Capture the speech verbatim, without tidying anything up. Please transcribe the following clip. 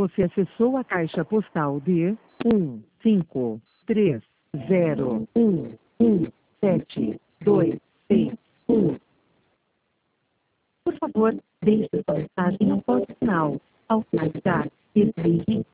Você acessou a caixa postal de um cinco três zero um um sete dois seis um. Por favor, deixe sua mensagem após o sinal. Ao finalizar, desligue